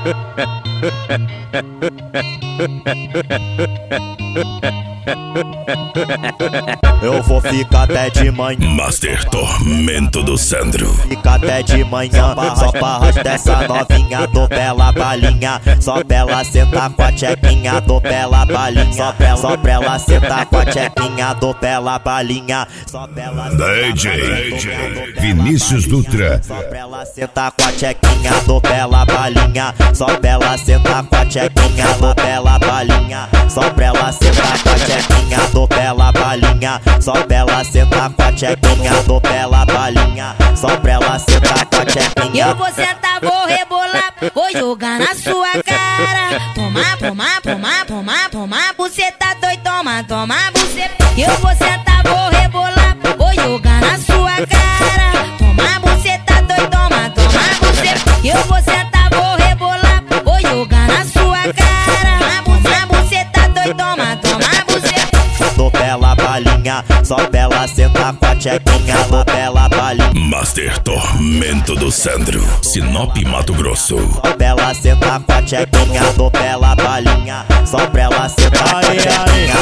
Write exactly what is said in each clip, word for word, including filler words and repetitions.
Eu vou ficar até de manhã. Master Tormento do Sandro. Fica até de manhã, só pra arrastar essa novinha. Dou bela balinha, só pra ela sentar com a tchequinha. Dou bela balinha, só pra, só pra ela sentar com a tchequinha. Dou bela balinha, só pra ela D J Vinícius Dutra. Só pra ela sentar com a tchequinha. Dou bela balinha, só pra ela sentar com a tchequinha. Dou bela balinha, só pra ela sentar com a tchequinha. Dou bela balinha, só pra ela sentar com a tchequinha. Dou bela balinha, só pra ela sentar com a tchequinha. Eu vou sentar, vou rebolar, vou jogar na sua cara. Toma, toma, toma, toma, toma, você tá doido, toma, toma, você. Eu vou sentar, vou rebolar, vou jogar na sua cara. Toma, você tá doido, toma, toma, você. Eu vou sentar, vou rebolar, vou jogar na sua cara. Toma, você tá doido, toma, toma, você. Dou bela balinha, só pra ela sentar com a tchequinha. Dou bela balinha, Master Tormento do Sandro, Sinop, Mato Grosso. só pra ela sentar com a tchequinha. Dou bela balinha, só pra ela sentar com a tchequinha.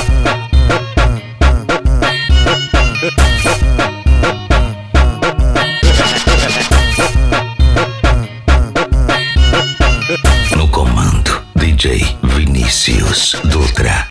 No comando, D J Vinícius Dutra.